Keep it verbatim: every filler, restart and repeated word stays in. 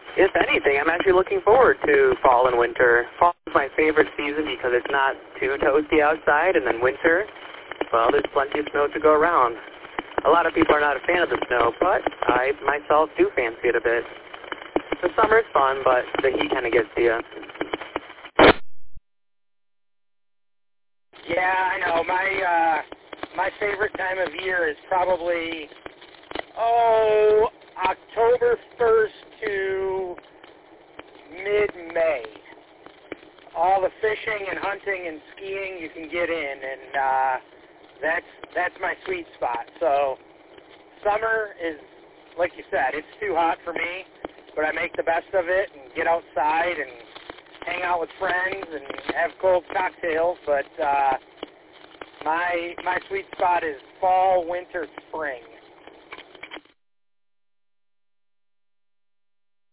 If anything, I'm actually looking forward to fall and winter. Fall is my favorite season because it's not too toasty outside, and then winter, well, there's plenty of snow to go around. A lot of people are not a fan of the snow, but I myself do fancy it a bit. The summer is fun, but the heat kind of gets to you. Yeah, I know. My uh, my favorite time of year is probably, oh, October first to mid-May. All the fishing and hunting and skiing you can get in, and uh, that's that's my sweet spot. So summer is, like you said, it's too hot for me, but I make the best of it and get outside and hang out with friends and have cold cocktails. But uh, my my sweet spot is fall, winter, spring.